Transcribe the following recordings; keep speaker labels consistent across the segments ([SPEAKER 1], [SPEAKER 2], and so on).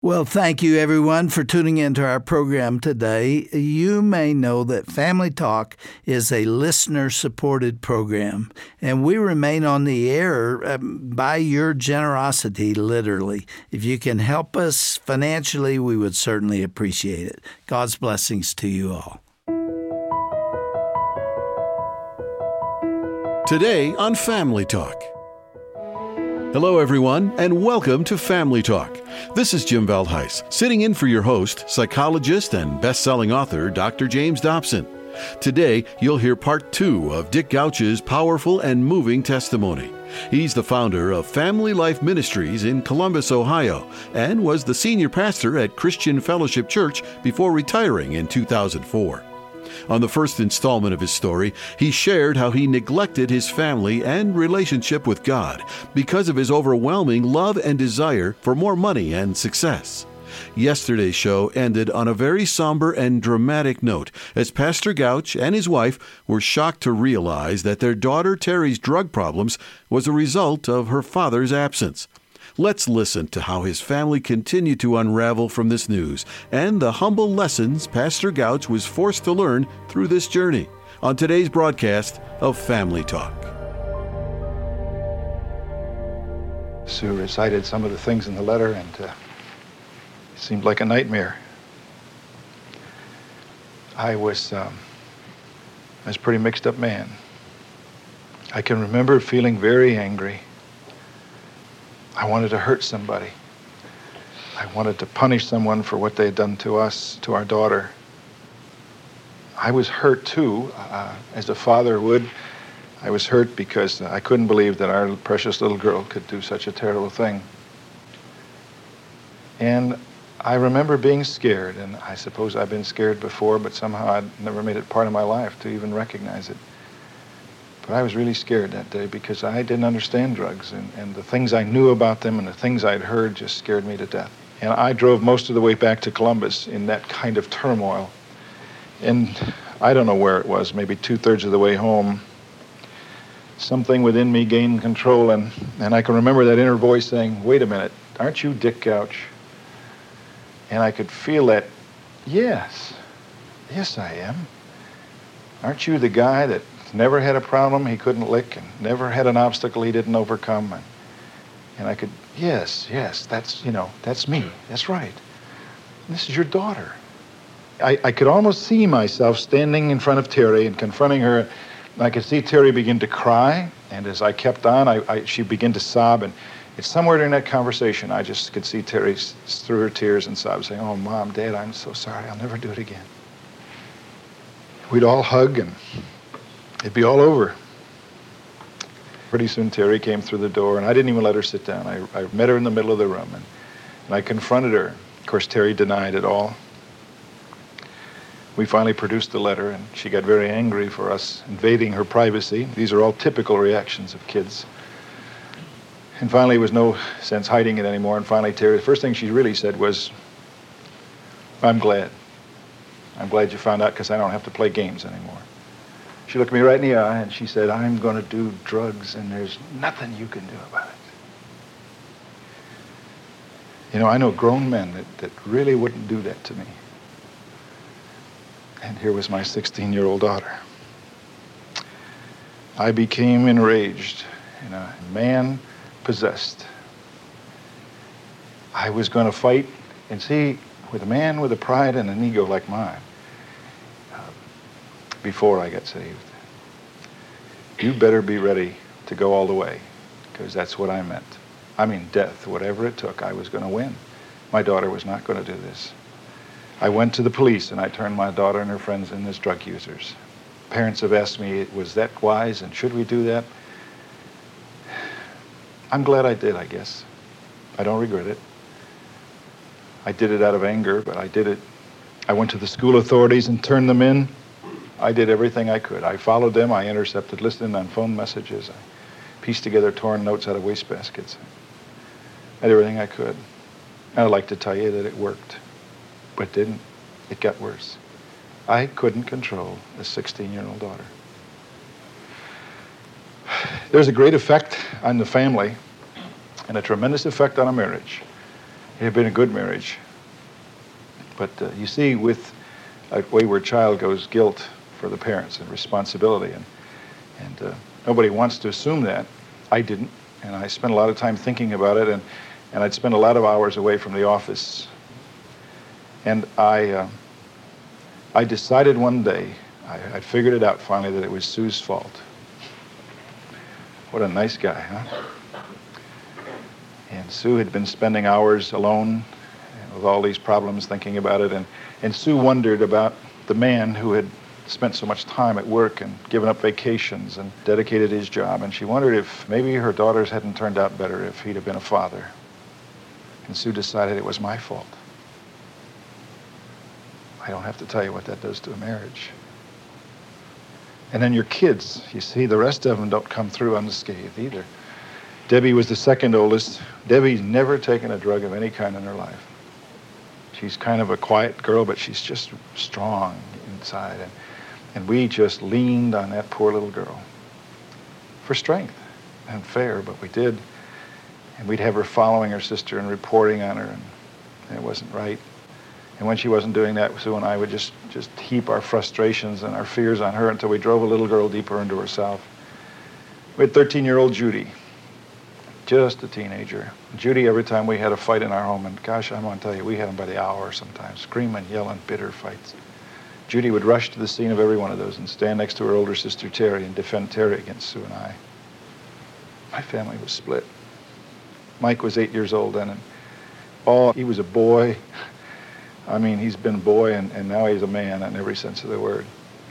[SPEAKER 1] Well, thank you everyone for tuning into our program today. You may know that Family Talk is a listener-supported program, and we remain on the air by your generosity, literally. If you can help us financially, we would certainly appreciate it. God's blessings to you all.
[SPEAKER 2] Today on Family Talk. Hello, everyone, and welcome to Family Talk. This is Jim Valheis, sitting in for your host, psychologist and best-selling author, Dr. James Dobson. Today, you'll hear part 2 of Dick Gouch's powerful and moving testimony. He's the founder of Family Life Ministries in Columbus, Ohio, and was the senior pastor at Christian Fellowship Church before retiring in 2004. On the first installment of his story, he shared how he neglected his family and relationship with God because of his overwhelming love and desire for more money and success. Yesterday's show ended on a very somber and dramatic note as Pastor Gouch and his wife were shocked to realize that their daughter Terry's drug problems was a result of her father's absence. Let's listen to how his family continued to unravel from this news and the humble lessons Pastor Gouch was forced to learn through this journey on today's broadcast of Family Talk.
[SPEAKER 3] Sue recited some of the things in the letter, and it seemed like a nightmare. I was a pretty mixed up man. I can remember feeling very angry. I wanted to hurt somebody. I wanted to punish someone for what they had done to us, to our daughter. I was hurt too, as a father would. I was hurt because I couldn't believe that our precious little girl could do such a terrible thing. And I remember being scared, and I suppose I've been scared before, but somehow I'd never made it part of my life to even recognize it. But I was really scared that day because I didn't understand drugs, and the things I knew about them and the things I'd heard just scared me to death. And I drove most of the way back to Columbus in that kind of turmoil. And I don't know where it was, maybe 2/3 of the way home, something within me gained control, and I can remember that inner voice saying, "Wait a minute, aren't you Dick Gouch?" And I could feel that, yes I am. Aren't you the guy that never had a problem he couldn't lick and never had an obstacle he didn't overcome? And I could, yes, that's me. That's right. And this is your daughter. I could almost see myself standing in front of Terry and confronting her. And I could see Terry begin to cry. And as I kept on, she began to sob. And it's somewhere during that conversation, I just could see Terry through her tears and sob, saying, "Oh, Mom, Dad, I'm so sorry. I'll never do it again." We'd all hug and it'd be all over. Pretty soon Terry came through the door, and I didn't even let her sit down. I met her in the middle of the room, and I confronted her. Of course, Terry denied it all. We finally produced the letter, and she got very angry for us invading her privacy. These are all typical reactions of kids. And finally, there was no sense hiding it anymore, and finally Terry, the first thing she really said was, I'm glad you found out because I don't have to play games anymore." She looked me right in the eye and she said, "I'm going to do drugs and there's nothing you can do about it." You know, I know grown men that really wouldn't do that to me. And here was my 16-year-old daughter. I became enraged, man possessed. I was going to fight, and see, with a man with a pride and an ego like mine, before I got saved, you better be ready to go all the way, because that's what I meant. I mean, death, whatever it took, I was going to win. My daughter was not going to do this. I went to the police and I turned my daughter and her friends in as drug users. Parents have asked me, was that wise and should we do that? I'm glad I did, I guess. I don't regret it. I did it out of anger, but I did it. I went to the school authorities and turned them in. I did everything I could. I followed them. I intercepted listening on phone messages. I pieced together torn notes out of wastebaskets. I did everything I could. And I'd like to tell you that it worked, but it didn't. It got worse. I couldn't control a 16-year-old daughter. There's a great effect on the family and a tremendous effect on a marriage It had been a good marriage. But you see, with a wayward child goes guilt for the parents and responsibility. And nobody wants to assume that. I didn't. And I spent a lot of time thinking about it. And I'd spend a lot of hours away from the office. And I decided one day, I figured it out finally, that it was Sue's fault. What a nice guy, huh? And Sue had been spending hours alone with all these problems, thinking about it. And Sue wondered about the man who had spent so much time at work and given up vacations and dedicated his job. And she wondered if maybe her daughters hadn't turned out better if he'd have been a father. And Sue decided it was my fault. I don't have to tell you what that does to a marriage. And then your kids, you see, the rest of them don't come through unscathed either. Debbie was the second oldest. Debbie's never taken a drug of any kind in her life. She's kind of a quiet girl, but she's just strong inside. And we just leaned on that poor little girl for strength and fair, but we did. And we'd have her following her sister and reporting on her, and it wasn't right. And when she wasn't doing that, Sue and I would just heap our frustrations and our fears on her until we drove a little girl deeper into herself. We had 13-year-old Judy, just a teenager. Judy, every time we had a fight in our home, and gosh, I'm going to tell you, we had them by the hour sometimes, screaming, yelling, bitter fights. Judy would rush to the scene of every one of those and stand next to her older sister, Terry, and defend Terry against Sue and I. My family was split. Mike was 8 years old then, and he was a boy. I mean, he's been a boy, and now he's a man in every sense of the word.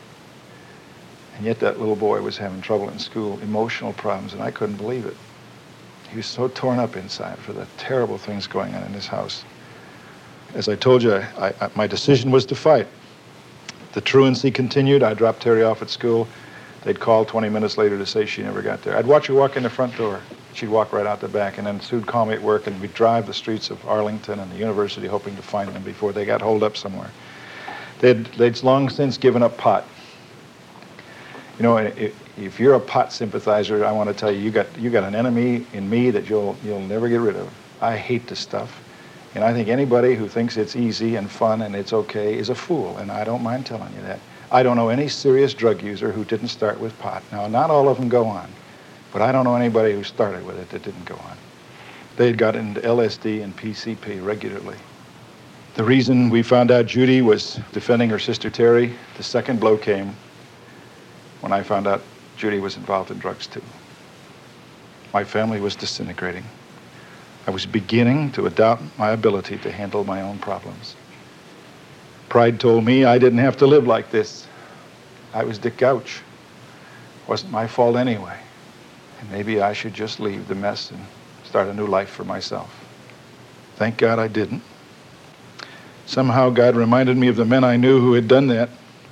[SPEAKER 3] And yet that little boy was having trouble in school, emotional problems, and I couldn't believe it. He was so torn up inside for the terrible things going on in his house. As I told you, my decision was to fight. The truancy continued. I dropped Terry off at school. They'd call 20 minutes later to say she never got there. I'd watch her walk in the front door. She'd walk right out the back, and then Sue'd call me at work, and we'd drive the streets of Arlington and the university hoping to find them before they got holed up somewhere. They'd long since given up pot. You know, if you're a pot sympathizer, I want to tell you, you got an enemy in me that you'll never get rid of. I hate this stuff, and I think anybody who thinks it's easy and fun and it's okay is a fool, and I don't mind telling you that. I don't know any serious drug user who didn't start with pot. Now, not all of them go on, but I don't know anybody who started with it that didn't go on. They'd got into LSD and PCP regularly. The reason we found out Judy was defending her sister Terry, the second blow came when I found out Judy was involved in drugs too. My family was disintegrating. I was beginning to doubt my ability to handle my own problems. Pride told me I didn't have to live like this. I was Dick Gouch. It wasn't my fault anyway. And maybe I should just leave the mess and start a new life for myself. Thank God I didn't. Somehow God reminded me of the men I knew who had done that,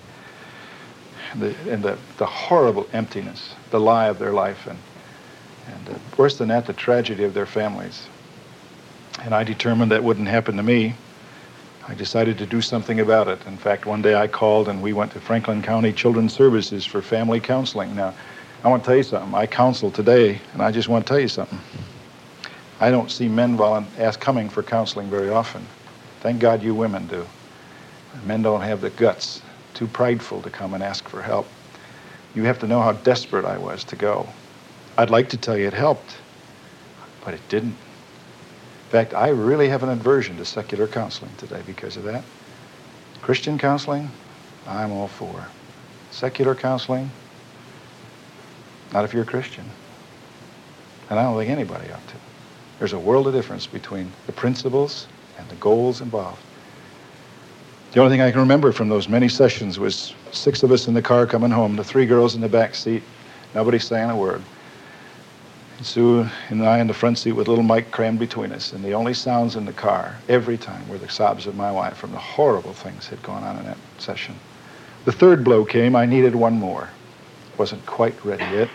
[SPEAKER 3] and the horrible emptiness, the lie of their life, and worse than that, the tragedy of their families. And I determined that wouldn't happen to me. I decided to do something about it. In fact, one day I called and we went to Franklin County Children's Services for family counseling. Now, I want to tell you something. I counsel today, and I just want to tell you something. I don't see men coming for counseling very often. Thank God you women do. Men don't have the guts, too prideful to come and ask for help. You have to know how desperate I was to go. I'd like to tell you it helped, but it didn't. In fact, I really have an aversion to secular counseling today because of that. Christian counseling, I'm all for. Secular counseling, not if you're a Christian. And I don't think anybody ought to. There's a world of difference between the principles and the goals involved. The only thing I can remember from those many sessions was 6 of us in the car coming home, the 3 girls in the back seat, nobody saying a word. And Sue and I in the front seat with little Mike crammed between us, and the only sounds in the car every time were the sobs of my wife from the horrible things that had gone on in that session. The 3rd blow came. I needed one more. Wasn't quite ready yet.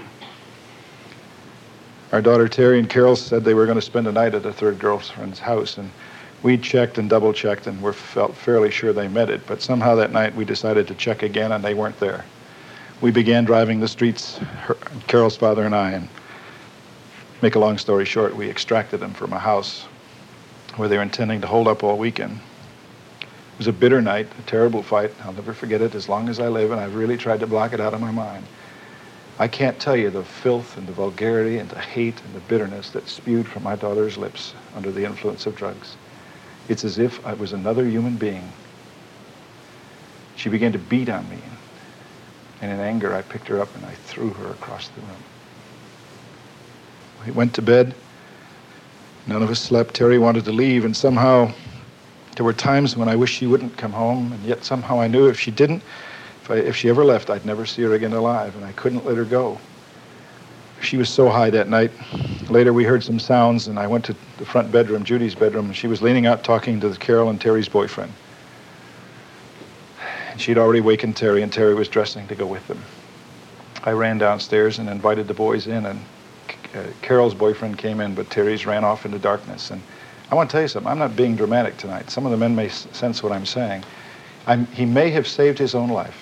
[SPEAKER 3] Our daughter Terry and Carol said they were going to spend a night at a 3rd girlfriend's house, and we checked and double-checked and felt fairly sure they met it, but somehow that night we decided to check again, and they weren't there. We began driving the streets, Carol's father and I, and make a long story short, we extracted them from a house where they were intending to hold up all weekend. It was a bitter night, a terrible fight. I'll never forget it as long as I live, and I've really tried to block it out of my mind. I can't tell you the filth and the vulgarity and the hate and the bitterness that spewed from my daughter's lips under the influence of drugs. It's as if I was another human being. She began to beat on me, and in anger I picked her up and I threw her across the room. We went to bed. None of us slept. Terry wanted to leave, and somehow there were times when I wished she wouldn't come home, and yet somehow I knew if she didn't, if she ever left, I'd never see her again alive, and I couldn't let her go. She was so high that night. Later we heard some sounds, and I went to the front bedroom, Judy's bedroom, and she was leaning out talking to Carol and Terry's boyfriend. And she'd already wakened Terry, and Terry was dressing to go with them. I ran downstairs and invited the boys in, and Carol's boyfriend came in, but Terry's ran off into darkness. And I want to tell you something. I'm not being dramatic tonight. Some of the men may sense what I'm saying. He may have saved his own life.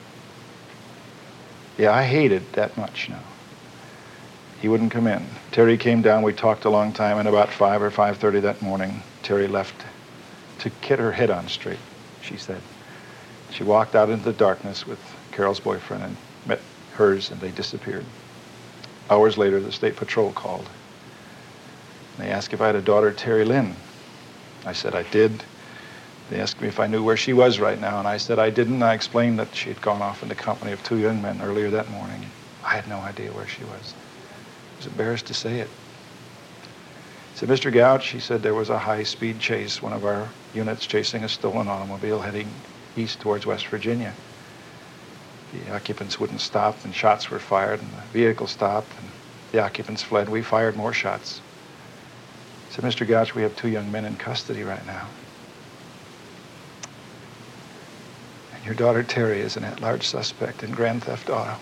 [SPEAKER 3] Yeah, I hated that much now. He wouldn't come in. Terry came down. We talked a long time, and about 5 or 5:30 that morning, Terry left to get her head on straight, she said. She walked out into the darkness with Carol's boyfriend and met hers, and they disappeared. Hours later, the state patrol called. They asked if I had a daughter, Terry Lynn. I said I did. They asked me if I knew where she was right now, and I said I didn't. I explained that she had gone off in the company of 2 young men earlier that morning. I had no idea where she was. I was embarrassed to say it. I said, Mr. Gouch, he said there was a high-speed chase, one of our units chasing a stolen automobile heading east towards West Virginia. The occupants wouldn't stop, and shots were fired, and the vehicle stopped, and the occupants fled. We fired more shots. I said, Mr. Gouch, we have 2 young men in custody right now. And your daughter, Terry, is an at-large suspect in grand theft auto.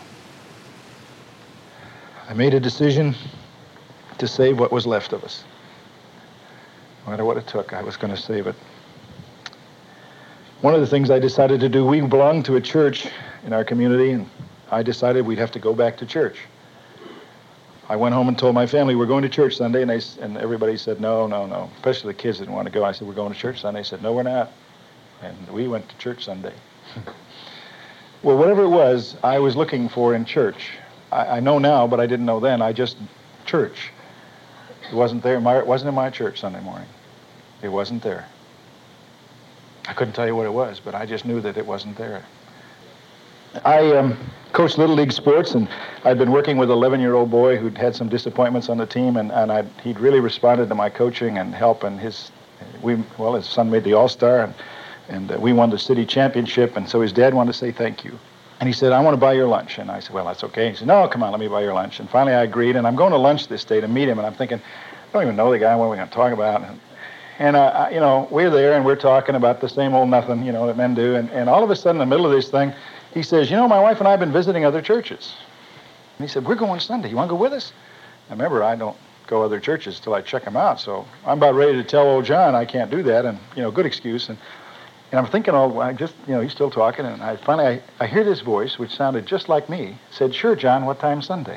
[SPEAKER 3] I made a decision to save what was left of us. No matter what it took, I was going to save it. One of the things I decided to do, we belonged to a church in our community, and I decided we'd have to go back to church. I went home and told my family, we're going to church Sunday, and everybody said, no, no, no. Especially the kids didn't want to go. I said, we're going to church Sunday. They said, no, we're not. And we went to church Sunday. Well, whatever it was, I was looking for in church. I know now, but I didn't know then. Church. It wasn't there. It wasn't in my church Sunday morning. It wasn't there. I couldn't tell you what it was, but I just knew that it wasn't there. I coached Little League sports, and I'd been working with an 11-year-old boy who'd had some disappointments on the team, and he'd really responded to my coaching and help, and his son made the All-Star, and we won the city championship, and so his dad wanted to say thank you. And he said, I want to buy your lunch. And I said, well, that's okay. He said, no, come on, let me buy your lunch. And finally I agreed, and I'm going to lunch this day to meet him, and I'm thinking, I don't even know the guy, what are we going to talk about? And we're there, and we're talking about the same old nothing, that men do, and all of a sudden, in the middle of this thing, he says, my wife and I have been visiting other churches. And he said, we're going Sunday. You want to go with us? Now, remember, I don't go other churches till I check them out, so I'm about ready to tell old John I can't do that, and, good excuse. And I'm thinking, he's still talking, and I hear this voice, which sounded just like me, said, sure, John, what time Sunday?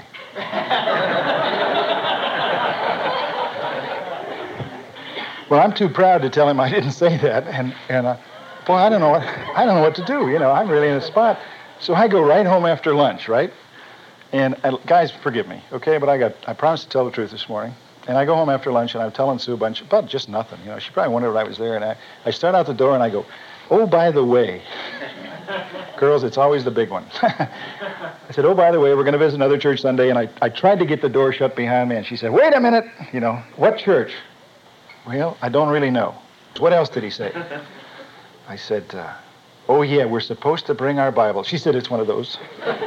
[SPEAKER 3] Well, I'm too proud to tell him I didn't say that, and I don't know what to do. I'm really in a spot. So I go right home after lunch, right? And guys, forgive me, okay? But I promised to tell the truth this morning. And I go home after lunch, and I'm telling Sue a bunch about just nothing. She probably wondered I was there. And I start out the door, and I go, oh, by the way, girls, it's always the big one. I said, oh, by the way, we're going to visit another church Sunday. And I tried to get the door shut behind me, and she said, wait a minute, what church? Well, I don't really know. What else did he say? I said, oh, yeah, we're supposed to bring our Bible. She said, it's one of those.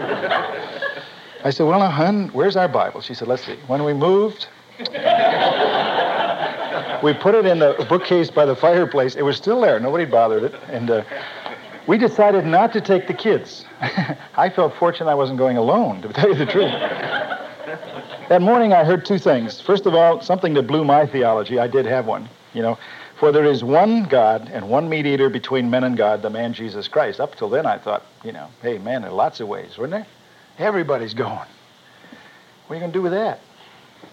[SPEAKER 3] I said, well, now, hon, where's our Bible? She said, let's see. When we moved, we put it in the bookcase by the fireplace. It was still there. Nobody bothered it. And we decided not to take the kids. I felt fortunate I wasn't going alone, to tell you the truth. That morning, I heard 2 things. First of all, something that blew my theology. I did have one, For there is one God and one mediator between men and God, the man Jesus Christ. Up till then, I thought, hey, man, there are lots of ways, wasn't there? Everybody's going. What are you going to do with that?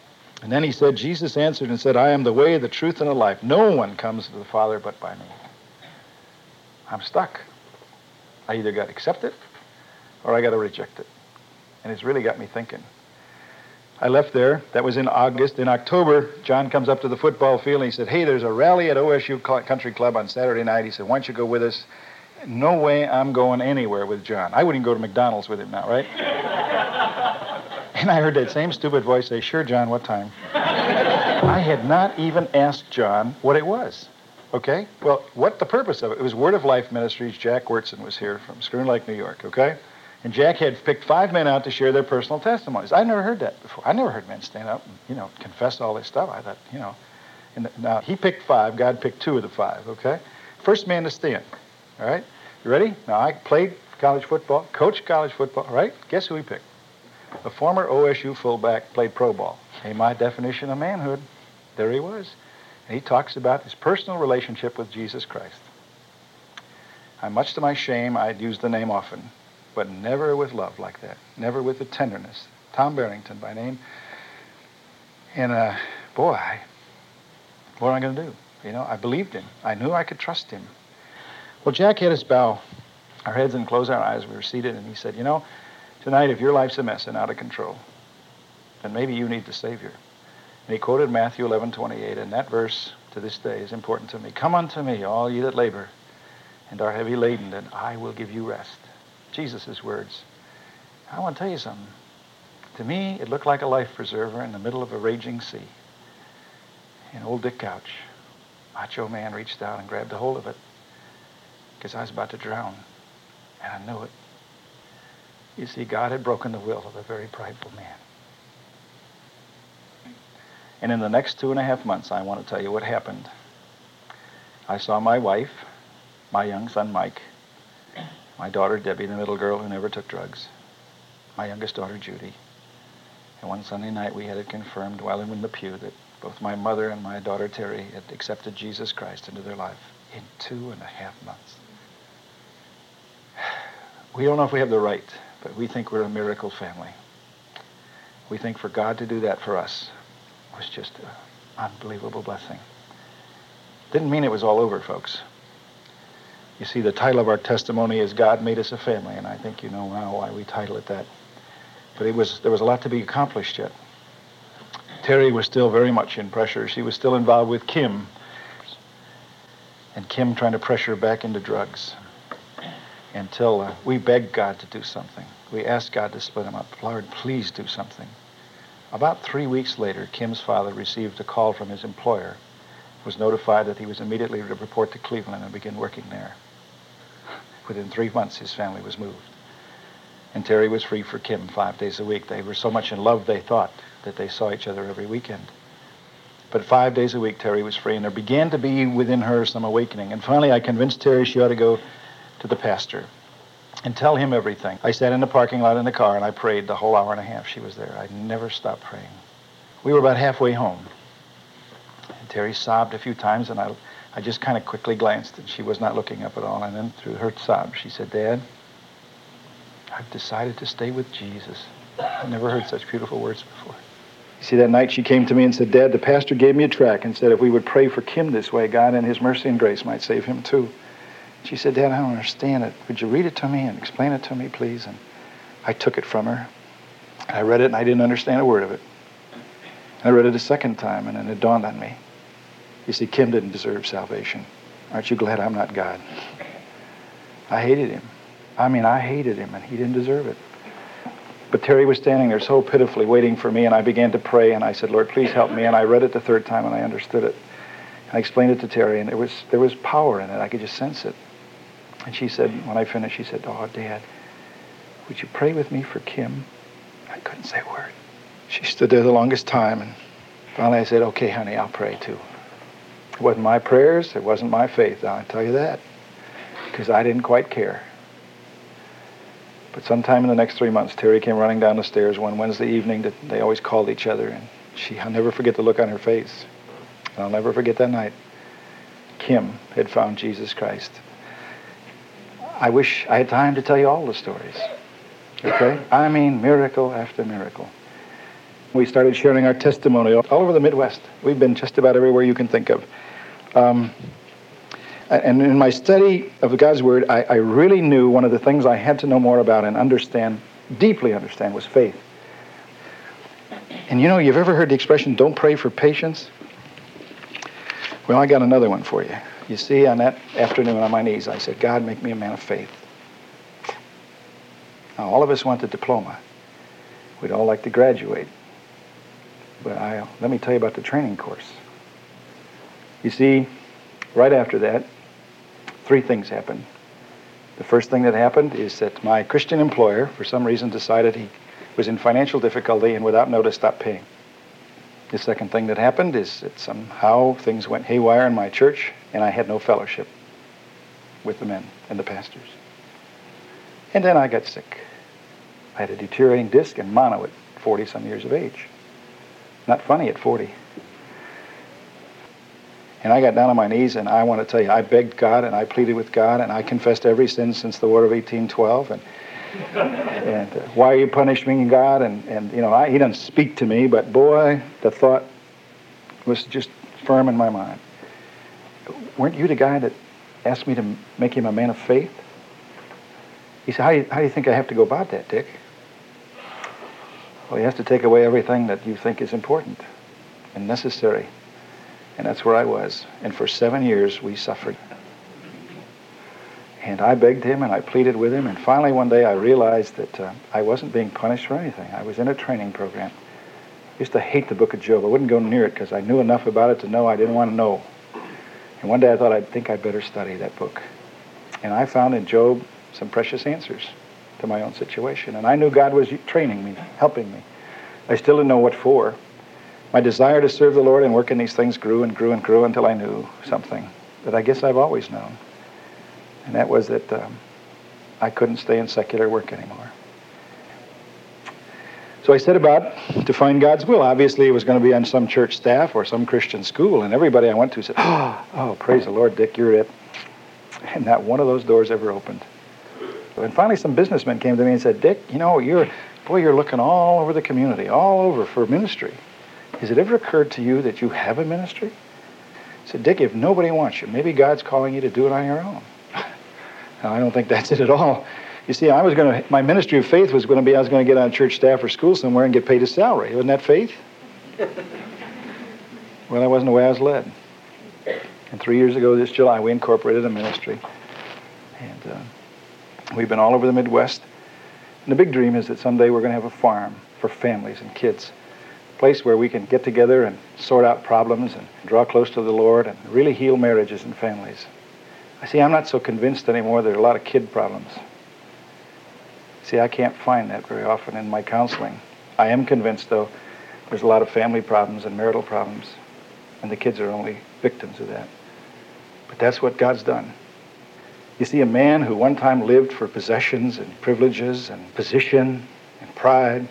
[SPEAKER 3] And then he said, Jesus answered and said, I am the way, the truth, and the life. No one comes to the Father but by me. I'm stuck. I either got to accept it or I got to reject it. And it's really got me thinking. I left there. That was in August. In October, John comes up to the football field and he said, hey, there's a rally at OSU Country Club on Saturday night. He said, why don't you go with us? No way I'm going anywhere with John. I wouldn't go to McDonald's with him now, right? And I heard that same stupid voice say, sure, John, what time? I had not even asked John what it was. Okay? Well, what the purpose of it? It was Word of Life Ministries. Jack Wurtson was here from Schooner Lake, New York, okay? And Jack had picked 5 men out to share their personal testimonies. I'd never heard that before. I never heard men stand up and, confess all this stuff. I thought, And now, he picked 5. God picked 2 of the 5, okay? First man to stand, all right? You ready? Now, I played college football, coached college football, right? Guess who he picked? A former OSU fullback, played pro ball. Hey, my definition of manhood. There he was. And he talks about his personal relationship with Jesus Christ. Much to my shame, I'd used the name often, but never with love like that. Never with the tenderness. Tom Barrington by name. And, what am I going to do? I believed him. I knew I could trust him. Well, Jack had us bow our heads and close our eyes. We were seated, and he said, tonight, if your life's a mess and out of control, then maybe you need the Savior. And he quoted Matthew 11:28, and that verse to this day is important to me. Come unto me, all ye that labor and are heavy laden, and I will give you rest. Jesus' words. I want to tell you something. To me, it looked like a life preserver in the middle of a raging sea. And old Dick Couch, macho man, reached out and grabbed a hold of it because I was about to drown, and I knew it. You see, God had broken the will of a very prideful man. And in the next 2.5 months, I want to tell you what happened. I saw my wife, my young son Mike, my daughter Debbie, the middle girl who never took drugs, my youngest daughter Judy. And one Sunday night we had it confirmed while in the pew that both my mother and my daughter Terry had accepted Jesus Christ into their life in 2.5 months. We don't know if we have the right, but we think we're a miracle family. We think for God to do that for us was just an unbelievable blessing. Didn't mean it was all over, folks. You see, the title of our testimony is God Made Us a Family, and I think you know now why we title it that. But there was a lot to be accomplished yet. Terry was still very much in pressure. She was still involved with Kim, and Kim trying to pressure her back into drugs until we begged God to do something. We asked God to split them up. Lord, please do something. About 3 weeks later, Kim's father received a call from his employer, was notified that he was immediately to report to Cleveland and begin working there. Within 3 months, his family was moved. And Terry was free for Kim 5 days a week. They were so much in love, they thought, that they saw each other every weekend. But 5 days a week, Terry was free, and there began to be within her some awakening. And finally, I convinced Terry she ought to go to the pastor and tell him everything. I sat in the parking lot in the car, and I prayed the whole hour and a half she was there. I never stopped praying. We were about halfway home. And Terry sobbed a few times, and I just kind of quickly glanced, and she was not looking up at all. And then through her sobs, she said, Dad, I've decided to stay with Jesus. I never heard such beautiful words before. You see, that night she came to me and said, Dad, the pastor gave me a tract and said if we would pray for Kim this way, God in his mercy and grace might save him too. She said, Dad, I don't understand it. Would you read it to me and explain it to me, please? And I took it from her. I read it, and I didn't understand a word of it. I read it a second time, and then it dawned on me. You see, Kim didn't deserve salvation. Aren't you glad I'm not God? I hated him. I hated him, and he didn't deserve it. But Terry was standing there so pitifully waiting for me, and I began to pray, and I said, Lord, please help me. And I read it the third time, and I understood it. I explained it to Terry, and there was power in it. I could just sense it. And she said, when I finished, she said, oh, Dad, would you pray with me for Kim? I couldn't say a word. She stood there the longest time, and finally I said, okay, honey, I'll pray too. It wasn't my prayers, it wasn't my faith, I'll tell you that, because I didn't quite care. But sometime in the next 3 months, Terry came running down the stairs one Wednesday evening that they always called each other, and I'll never forget the look on her face. And I'll never forget that night. Kim had found Jesus Christ. I wish I had time to tell you all the stories. Okay? Miracle after miracle. We started sharing our testimony all over the Midwest. We've been just about everywhere you can think of. And in my study of God's Word, I really knew one of the things I had to know more about and understand, deeply understand, was faith. And you know, you've ever heard the expression, don't pray for patience? Well, I got another one for you. You see, on that afternoon on my knees, I said, God, make me a man of faith. Now, all of us want the diploma. We'd all like to graduate. But let me tell you about the training course. You see, right after that, 3 things happened. The first thing that happened is that my Christian employer, for some reason, decided he was in financial difficulty and without notice stopped paying. The second thing that happened is that somehow things went haywire in my church and I had no fellowship with the men and the pastors. And then I got sick. I had a deteriorating disc and mono at 40-some years of age. Not funny at 40. And I got down on my knees, and I want to tell you, I begged God, and I pleaded with God, and I confessed every sin since the War of 1812, and why you punish me, God, and you know, he doesn't speak to me, but boy, the thought was just firm in my mind. Weren't you the guy that asked me to make him a man of faith? He said, how do you think I have to go about that, Dick? Well, he has to take away everything that you think is important and necessary. And that's where I was. And for 7 years, we suffered. And I begged him and I pleaded with him. And finally, one day, I realized that I wasn't being punished for anything. I was in a training program. I used to hate the book of Job. I wouldn't go near it because I knew enough about it to know I didn't want to know. And one day, I thought, I think I'd better study that book. And I found in Job some precious answers to my own situation. And I knew God was training me, helping me. I still didn't know what for. My desire to serve the Lord and work in these things grew and grew and grew until I knew something that I guess I've always known. And that was that I couldn't stay in secular work anymore. So I set about to find God's will. Obviously, it was going to be on some church staff or some Christian school, and everybody I went to said, oh, praise the Lord, Dick, you're it. And not one of those doors ever opened. And finally, some businessmen came to me and said, Dick, you know, you're looking all over the community, all over for ministry. Has it ever occurred to you that you have a ministry? I said, Dick, if nobody wants you, maybe God's calling you to do it on your own. Now, I don't think that's it at all. You see, my ministry of faith was going to be, I was going to get on church staff or school somewhere and get paid a salary. Wasn't that faith? Well, that wasn't the way I was led. And 3 years ago this July, we incorporated a ministry. And we've been all over the Midwest. And the big dream is that someday we're going to have a farm for families and kids. Place where we can get together and sort out problems and draw close to the Lord and really heal marriages and families. I see, I'm not so convinced anymore there are a lot of kid problems. See, I can't find that very often in my counseling. I am convinced, though, there's a lot of family problems and marital problems, and the kids are only victims of that. But that's what God's done. You see, a man who one time lived for possessions and privileges and position and pride,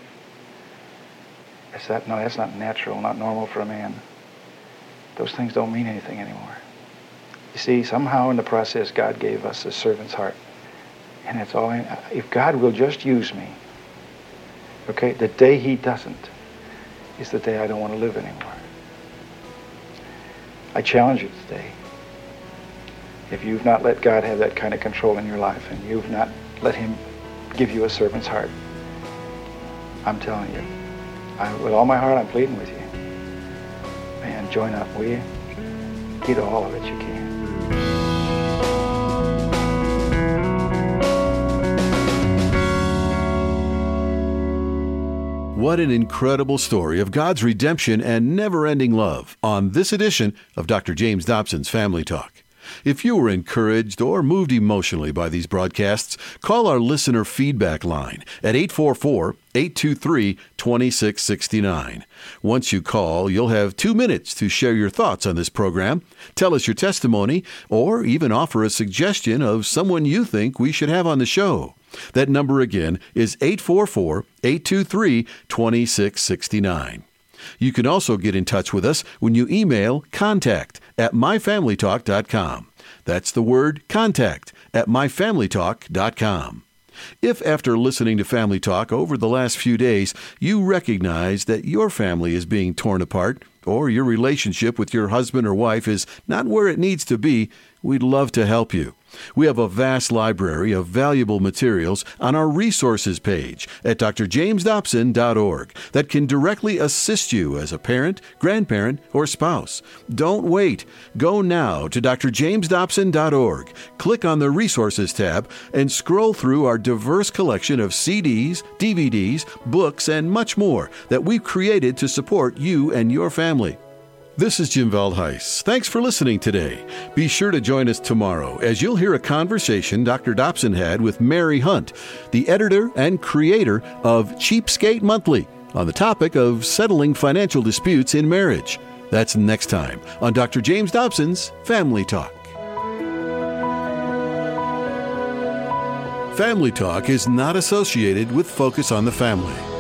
[SPEAKER 3] that's not natural, not normal for a man. Those things don't mean anything anymore. You see, somehow in the process, God gave us a servant's heart. And that's all. If God will just use me, okay, the day he doesn't is the day I don't want to live anymore. I challenge you today. If you've not let God have that kind of control in your life and you've not let him give you a servant's heart, I'm telling you, with all my heart, I'm pleading with you. Man, join up, will you? Get all of it you can.
[SPEAKER 2] What an incredible story of God's redemption and never-ending love on this edition of Dr. James Dobson's Family Talk. If you were encouraged or moved emotionally by these broadcasts, call our listener feedback line at 844-823-2669. Once you call, you'll have 2 minutes to share your thoughts on this program, tell us your testimony, or even offer a suggestion of someone you think we should have on the show. That number again is 844-823-2669. You can also get in touch with us when you email contact@myfamilytalk.com. That's the word contact@myfamilytalk.com. If after listening to Family Talk over the last few days, you recognize that your family is being torn apart, or your relationship with your husband or wife is not where it needs to be, we'd love to help you. We have a vast library of valuable materials on our resources page at drjamesdobson.org that can directly assist you as a parent, grandparent, or spouse. Don't wait. Go now to drjamesdobson.org, click on the Resources tab, and scroll through our diverse collection of CDs, DVDs, books, and much more that we've created to support you and your family. This is Jim Veldhuis. Thanks for listening today. Be sure to join us tomorrow as you'll hear a conversation Dr. Dobson had with Mary Hunt, the editor and creator of Cheapskate Monthly, on the topic of settling financial disputes in marriage. That's next time on Dr. James Dobson's Family Talk. Family Talk is not associated with Focus on the Family.